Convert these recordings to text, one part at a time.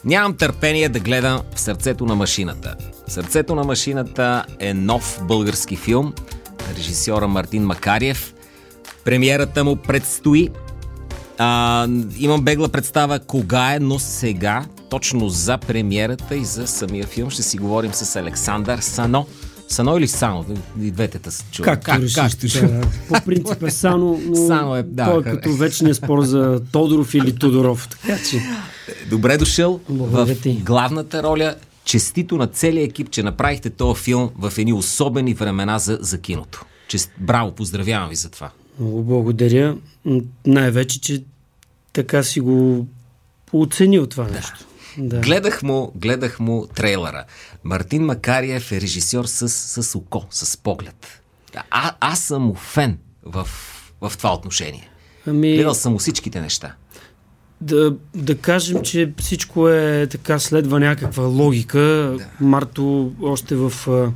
Нямам търпение да гледам В сърцето на машината. В сърцето на машината е нов български филм. Режисьора Мартин Макариев. Премиерата му предстои. Имам бегла представа кога е, но сега, точно за премиерата и за самия филм, ще си говорим с Александър Сано. Сано или Сано? И двете са чува. Както решиш. Да. По принцип е Сано, но Сано е, да, той е като вечния спор за Тодоров или Тодоров. Така че... Добре дошъл в главната роля. Честито на целия екип, че направихте този филм в едни особени времена за киното. Браво, поздравявам ви за това. Много благодаря. Най-вече, че така си го оценил това нещо. Да. Гледах му трейлера. Мартин Макариев е режисьор с око, с поглед. Аз съм му фен в това отношение. Гледал съм му всичките неща. Да кажем, че всичко е така, следва някаква логика. Да. Марто още в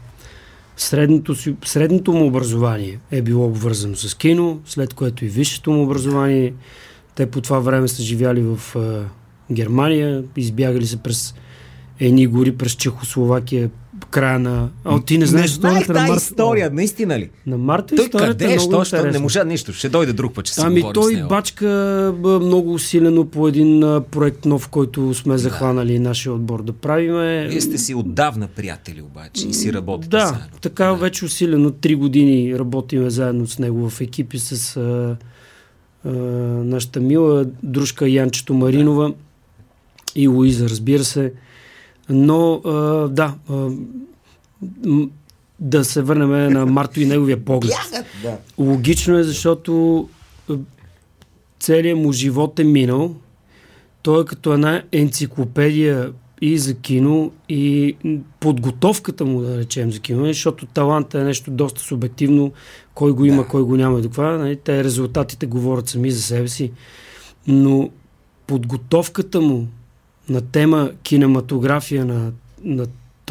средното му образование е било обвързано с кино, след което и висшето му образование. Те по това време са живяли в Германия, избягали се през едни гори, през Чехословакия, края на... ти не знаеш историята на Марто? История, наистина ли? На Марто историята е много интересна. Не можа нищо, ще дойде друг път, че си говорим с той него. бачка много усилено по един проект нов, който сме захванали нашия отбор да правиме. Вие сте си отдавна приятели обаче и си работите заедно. Така вече усилено 3 години работиме заедно с него в екипи с нашата мила дружка Янчето Маринова и Луиза, разбира се. Но да се върнем на Марто и неговия поглед. Логично е, защото целият му живот е минал. Той е като една енциклопедия и за кино, и подготовката му, да речем, за кино, защото талантът е нещо доста субективно. Кой го има, кой го няма и това. Те резултатите говорят сами за себе си. Но подготовката му на тема кинематография на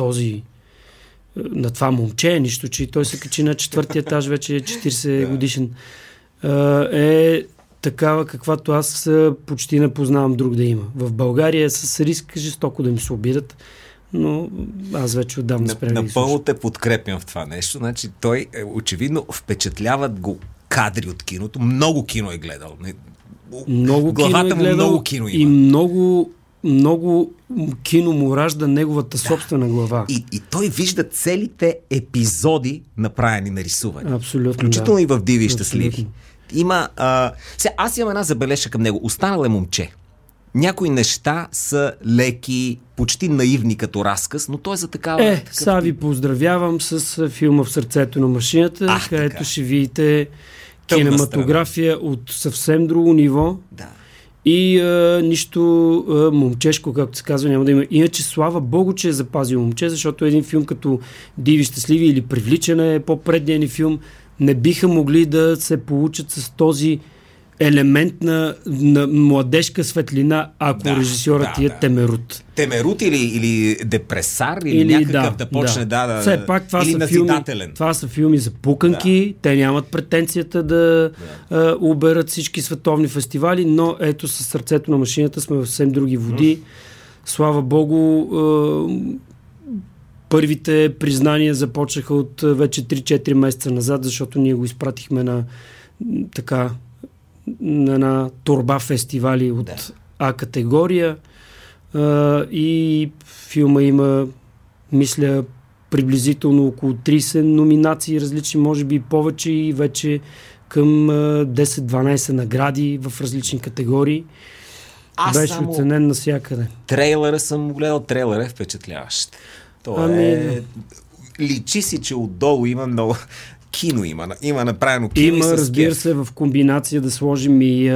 това момче, нищо, че той се качи на 4-ти етаж, вече е 40 годишен, е такава, каквато аз почти не познавам друг да има. В България е с риск жестоко да ми се обидат, но аз вече отдавна спрях. Напълно те подкрепям в това нещо. Значи той очевидно впечатляват го кадри от киното. Много кино е гледал. Главата му много кино има. И много кино му ражда неговата собствена глава. И той вижда целите епизоди, направени, нарисувани. Абсолютно. Включително и в Диви и щастливи. Има... аз имам една забележка към него. Останал е момче. Някои неща са леки, почти наивни като разказ, но той е за такава... Сега ви поздравявам с филма В сърцето на машината, където ще видите кинематография от съвсем друго ниво. Да. И нищо момчешко, както се казва, няма да има. Иначе, слава Богу, че е запазил момче, защото един филм като Диви щастливи или Привличане, по-предния ни филм, не биха могли да се получат с този елемент на младежка светлина, ако режисьорът е Темерут. Темерут или депресар, или някакъв да почне все пак това или назидателен. Това са филми за пуканки, те нямат претенцията да оберат всички световни фестивали, но ето със сърцето на машината сме в съвсем други води. Слава Богу, първите признания започнаха от вече 3-4 месеца назад, защото ние го изпратихме на една торба фестивали от А категория и филма има, мисля, приблизително около 30 номинации, различни, може би и повече, и вече към 10-12 награди в различни категории. Беше оценен навсякъде. Трейлера съм гледал, трейлер е впечатляващ. Личи си, че отдолу има много... Кино има направено кино. Има, разбира се, в комбинация да сложим и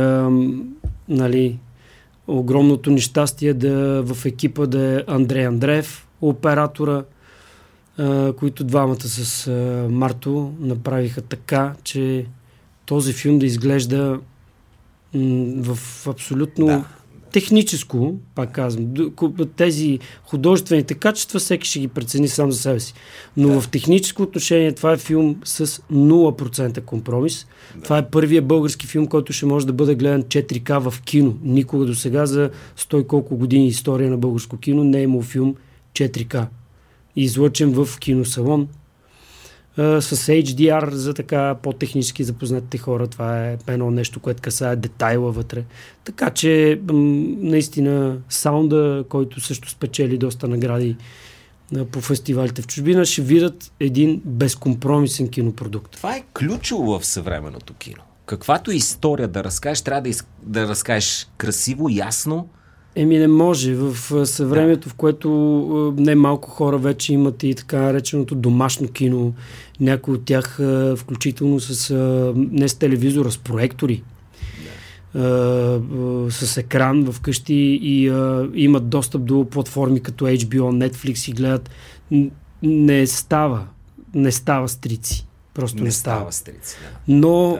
огромното нещастие в екипа да е Андрей Андреев, оператора, които двамата с Марто направиха така, че този филм да изглежда в абсолютно техническо, пак казвам, тези художествените качества всеки ще ги прецени сам за себе си. Но в техническо отношение това е филм с 0% компромис. Това е първият български филм, който ще може да бъде гледан 4K в кино. Никога до сега за 100 и колко години история на българско кино не е имал филм 4K. Излъчен в киносалон с HDR за така по-технически запознатите хора. Това е едно нещо, което касае детайла вътре. Така че наистина саунда, който също спечели доста награди по фестивалите в чужбина, ще видят един безкомпромисен кинопродукт. Това е ключово в съвременното кино. Каквато история да разкажеш, трябва да разкажеш красиво, ясно. Не може. В съвремето, в което не малко хора вече имат и така нареченото домашно кино, някои от тях включително не с телевизора, с проектори, с екран вкъщи и имат достъп до платформи като HBO, Netflix и гледат. Не става стрици. Просто не става стрици. Да. Но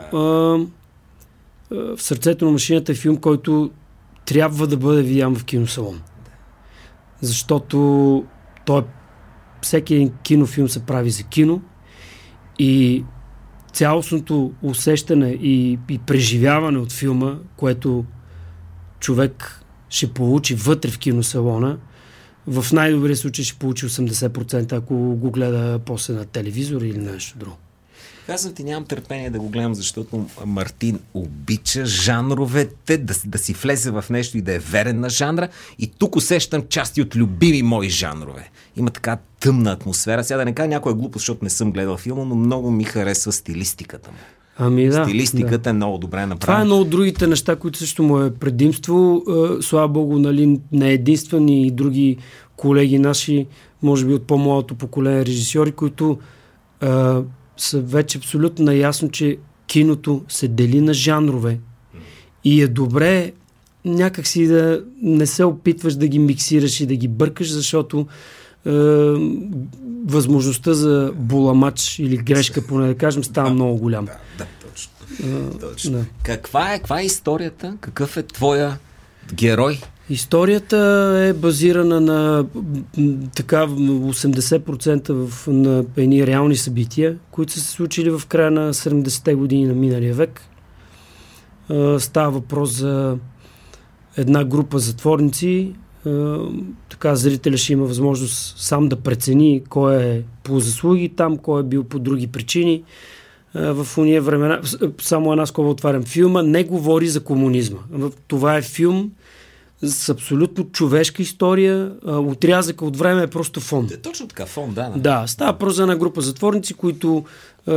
в сърцето на машината е филм, който трябва да бъде видян в киносалон. Защото всеки един кинофилм се прави за кино и цялостното усещане и преживяване от филма, което човек ще получи вътре в киносалона, в най-добрия случай ще получи 80%, ако го гледа после на телевизор или нещо друго. Казвам ти, нямам търпение да го гледам, защото Мартин обича жанровете, да си влезе в нещо и да е верен на жанра. И тук усещам части от любими мои жанрове. Има така тъмна атмосфера. Сега да не кажа някоя глупост, защото не съм гледал филма, но много ми харесва стилистиката му. Стилистиката е много добре направена. Това е едно от другите неща, които също му е предимство. Слава Богу, нали, не е единствен и други колеги наши, може би от по-младото поколение режисьори, които са вече абсолютно наясно, че киното се дели на жанрове и е добре някакси да не се опитваш да ги миксираш и да ги бъркаш, защото възможността за буламач или грешка, поне да кажем, става много голяма. Да, точно. Да. Каква е историята? Какъв е твоя герой? Историята е базирана на така 80% на едни реални събития, които са се случили в края на 70-те години на миналия век. Става въпрос за една група затворници. Така зрителя ще има възможност сам да прецени кой е по заслуги там, кой е бил по други причини. В уния времена, само една скоба отварям, филма не говори за комунизма. Това е филм с абсолютно човешка история. Отрязъка от време е просто фон. Точно така, фон, да. Да, става въпрос за една група затворници, които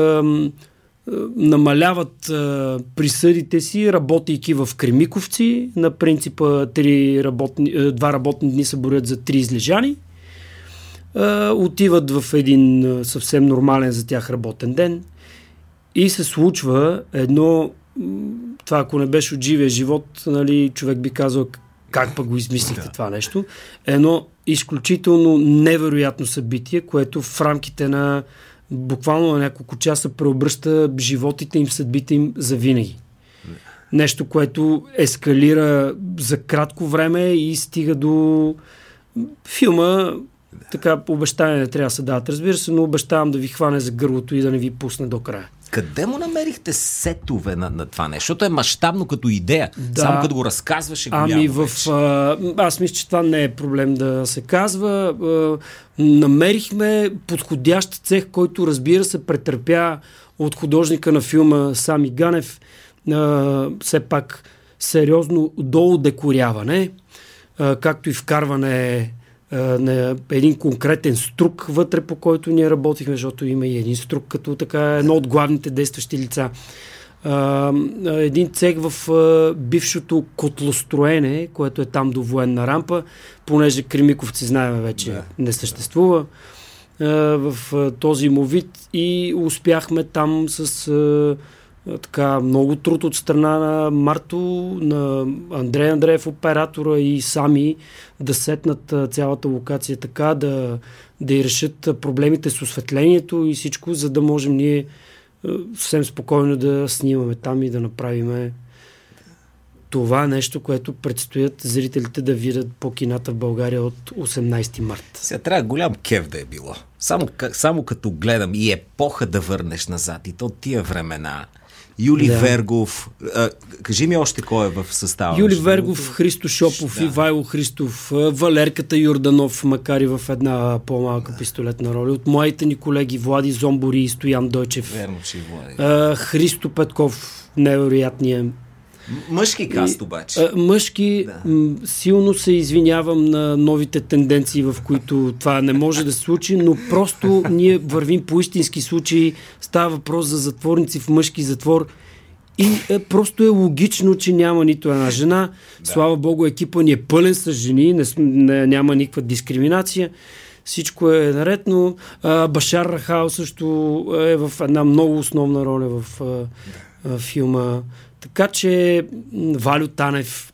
намаляват присъдите си, работейки в Кремиковци, на принципа 2 работни дни се борят за 3 излежани. Отиват в един съвсем нормален за тях работен ден и се случва едно, това ако не беше от живия живот, нали, човек би казал как пък го измислихте това нещо. Едно изключително невероятно събитие, което в рамките на буквално на няколко часа преобръща животите им, съдбите им завинаги. Нещо, което ескалира за кратко време и стига до филма. Така обещания не трябва да се дават, разбира се, но обещавам да ви хване за гърлото и да не ви пусне до края. Къде му намерихте сетове на това нещо? Защото е мащабно като идея. Да. Само като го разказваш е голямо. Аз мисля, че това не е проблем да се казва. Намерихме подходящ цех, който, разбира се, претърпя от художника на филма Сами Ганев все пак сериозно доудекоряване, както и вкарване на един конкретен струк вътре, по който ние работихме, защото има и един струк като така едно от главните действащи лица. Един цех в бившото котлостроене, което е там до военна рампа, понеже Кремиковци, знаем, вече не съществува в този му вид и успяхме там с така много труд от страна на Марто, на Андрей Андреев, оператора, и сами да сетнат цялата локация така, да и решат проблемите с осветлението и всичко, за да можем ние съвсем спокойно да снимаме там и да направим това нещо, което предстоят зрителите да видят по кината в България от 18 март. Сега трябва голям кеф да е било. Само като гледам и епоха да върнеш назад и то тия времена. Юли Вергов, кажи ми още кой е в състава. Юли Вергов, Христо Шопов, Ивайло Христов, Валерката Йорданов, макар и в една по-малка пистолетна роля. От моите ни колеги Влади Зомбори и Стоян Дойчев. Верно, че и Влади. Христо Петков, невероятният. Мъжки каст обаче. Мъжки, силно се извинявам на новите тенденции, в които това не може да се случи, но просто ние вървим по истински случаи. Става въпрос за затворници в мъжки затвор и просто е логично, че няма нито една жена. Слава Богу, екипа ни е пълен с жени, няма никаква дискриминация. Всичко е наред, но Башар Рахал също е в една много основна роля в филма. Така че Валю Танев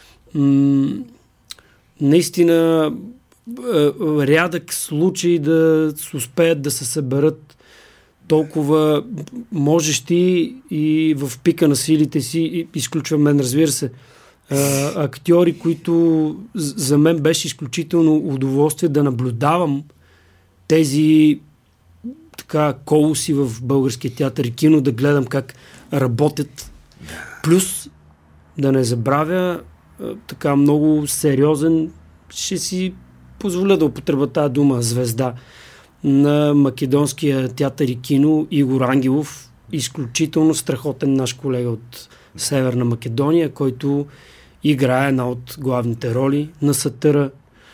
наистина рядък случай да успеят да се съберат толкова можещи и в пика на силите си, изключвам мен, разбира се, актьори, които за мен беше изключително удоволствие да наблюдавам тези така колоси в българския театър и кино, да гледам как работят. Плюс, да не забравя, така много сериозен, ще си позволя да употребя тази дума, звезда на македонския театър и кино, Игор Ангелов, изключително страхотен наш колега от Северна Македония, който играе една от главните роли на Сатъра,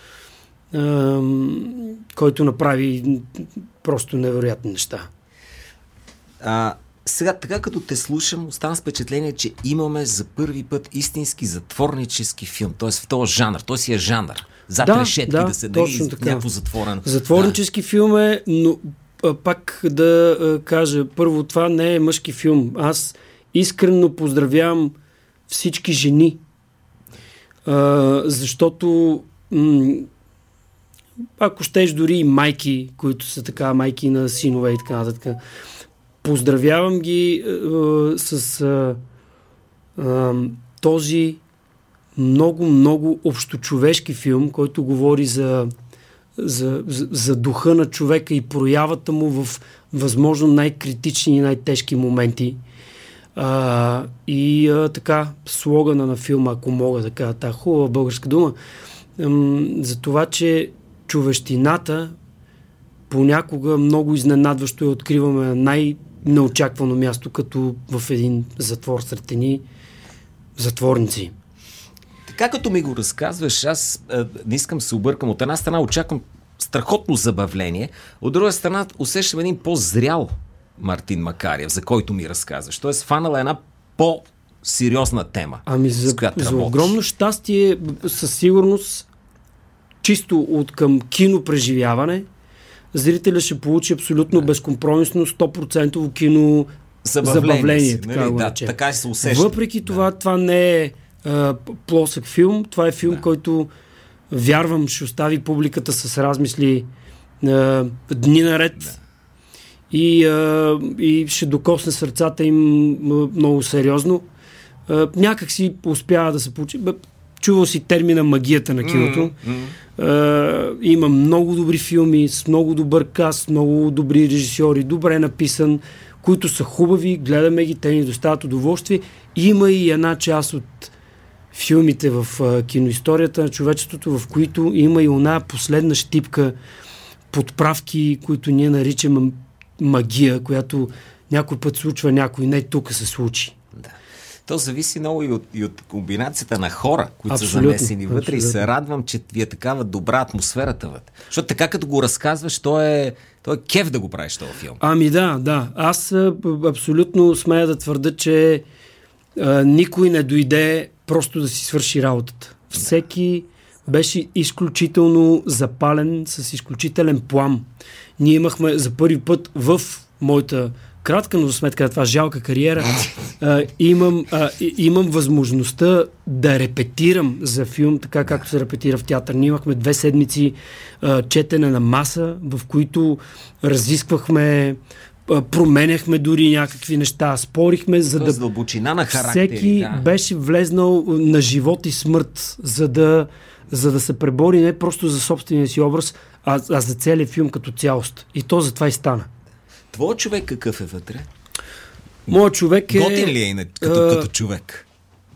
който направи просто невероятни неща. Сега, така като те слушам, остана с впечатление, че имаме за първи път истински затворнически филм, т.е. в този жанр, той си е жанр. Зад решетки да се даде някакво затворен. Затворнически филм е, но пак да кажа, първо, това не е мъжки филм. Аз искрено поздравявам всички жени, защото ако щеш дори и майки, които са така майки на синове и така нататък, поздравявам ги с този много общочовешки филм, който говори за духа на човека и проявата му в възможно най-критични и най-тежки моменти. Така, слогана на филма, ако мога да кажа тази хубава българска дума, за това, че човещината понякога много изненадващо откриваме на най-неочаквано място, като в един затвор сред едни затворници. Така като ми го разказваш, аз не искам да се объркам. От една страна очаквам страхотно забавление, от друга страна усещам един по-зрял Мартин Макарев, за който ми разказваш. Тоест фанала една по-сериозна тема. За огромно щастие, със сигурност, чисто от към кино преживяване, зрителя ще получи абсолютно безкомпромисно 100% кино забавление. Така се усеща. Въпреки това не е плосък филм. Това е филм, който вярвам ще остави публиката с размисли дни наред и ще докосне сърцата им много сериозно. Някак си успява да се получи. Чувал си термина магията на киното. Има много добри филми с много добър каст, много добри режисьори, добре написан, които са хубави, гледаме ги, те ни доставят удоволствие. Има и една част от филмите в киноисторията на човечеството, в които има и оная последна щипка подправки, които ние наричаме магия, която някой път случва, някой не, тук се случи. Да. То зависи много и от комбинацията на хора, които са замесени вътре, и се радвам, че ви е такава добра атмосферата вътре. Защото така като го разказваш, то е кеф да го правиш този филм. Да. Аз абсолютно смея да твърда, че никой не дойде просто да си свърши работата. Всеки беше изключително запален, с изключителен плам. Ние имахме за първи път в моята кратка, но за сметка на това жалка кариера, имам възможността да репетирам за филм, така както се репетира в театър. Ние имахме 2 седмици четене на маса, в които разисквахме променяхме дори някакви неща, спорихме, за да дълбочина на характери, всеки беше влезнал на живот и смърт, за да се пребори не просто за собствения си образ, а за целия филм като цялост. И то затова и стана. Твоят човек какъв е вътре? Моят човек е... Готин ли е като човек?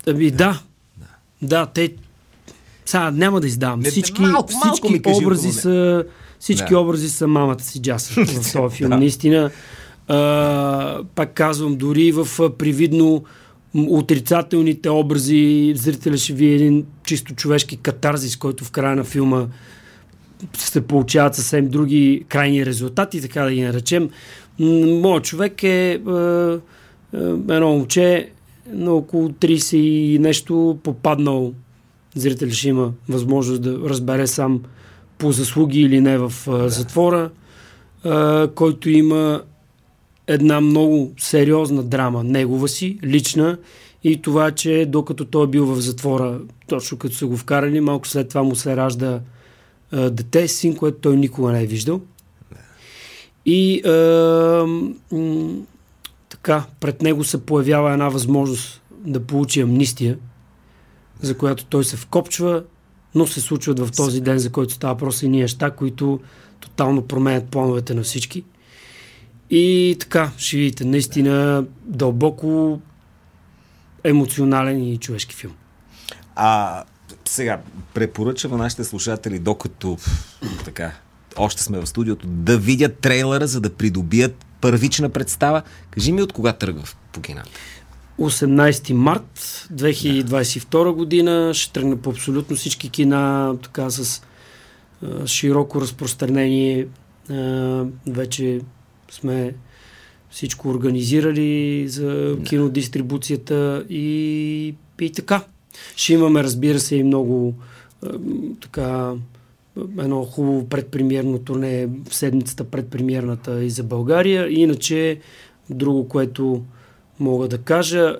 Да, те... Сега няма да издавам. Всички образи са... Всички образи са мамата си Джаса в този филм. Наистина, пак казвам, дори в привидно отрицателните образи зрителя ще види един чисто човешки катарзис, който в края на филма се получават съвсем други крайни резултати, така да ги наречем. Моят човек е едно момче на около 30 и нещо, попаднал, зрителя ще има възможност да разбере сам по заслуги или не в затвора, който има една много сериозна драма, негова си, лична, и това, че докато той е бил в затвора, точно като са го вкарали, малко след това му се ражда дете, син, което той никога не е виждал. И така, пред него се появява една възможност да получи амнистия, за която той се вкопчва, но се случват в този ден, за който става просто едни неща, които тотално променят плановете на всички. И така, ще видите, наистина дълбоко емоционален и човешки филм. Сега, препоръчвам на нашите слушатели, докато така, още сме в студиото, да видят трейлера, за да придобият първична представа. Кажи ми от кога тръгва по кината? 18 март 2022 година ще тръгне по абсолютно всички кина, така с широко разпространение. Вече сме всичко организирали за кинодистрибуцията и така. Ще имаме, разбира се, и много така едно хубаво предпремиерно турне в седмицата предпремиерната и за България. Иначе друго, което мога да кажа,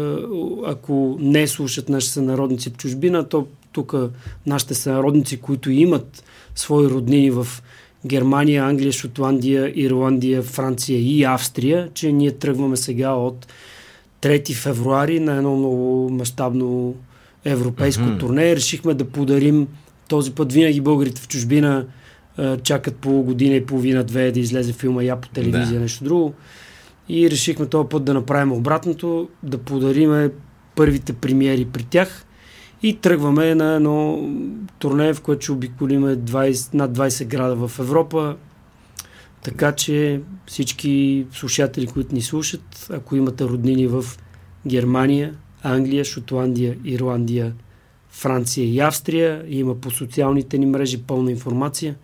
ако не слушат нашите сънародници в чужбина, то тук нашите сънародници, които имат свои роднини в Германия, Англия, Шотландия, Ирландия, Франция и Австрия, че ние тръгваме сега от 3 февруари на едно много мащабно европейско турне. Решихме да подарим този път. Винаги българите в чужбина чакат по година и половина-две да излезе филма я по телевизия, нещо друго. И решихме този път да направим обратното, да подариме първите премиери при тях и тръгваме на едно турне, в което ще обиколиме над 20 града в Европа. Така че всички слушатели, които ни слушат, ако имате роднини в Германия, Англия, Шотландия, Ирландия, Франция и Австрия, има по социалните ни мрежи пълна информация.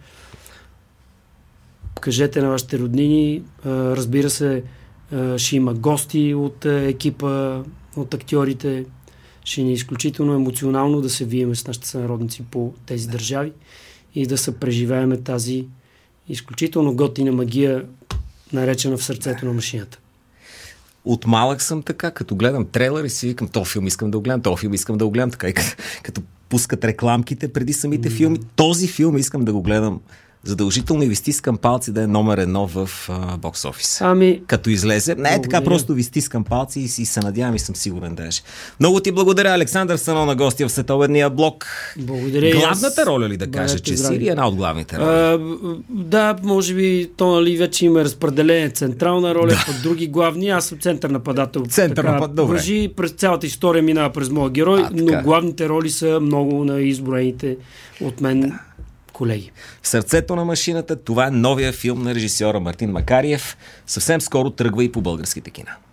Кажете на вашите роднини. Разбира се, ще има гости от екипа, от актьорите. Ще ни е изключително емоционално да се виеме с нашите сънародници по тези държави и да се преживееме тази изключително готина магия, наречена в сърцето на машината. От малък съм така, като гледам трейлер и си викам, този филм искам да го гледам, този филм искам да го гледам, така и като пускат рекламките преди самите филми, този филм искам да го гледам задължително и ви стискам палци да е номер 1 в бокс офис. Като излезе. Не е така, просто ви стискам палци и се надявам и съм сигурен даже. Много ти благодаря, Александър Санон, на гостия в Следобедния блок. Благодаря. Главната роля ли да кажа, че си, или една от главните роли? Да, може би то, нали, вече има разпределение централна роля, под други главни. Аз съм център нападател. Въжи през цялата история, минава през моя герой, но главните роли са много на изброените от мен колеги. В сърцето на машината, това е новия филм на режисьора Мартин Макариев. Съвсем скоро тръгва и по българските кина.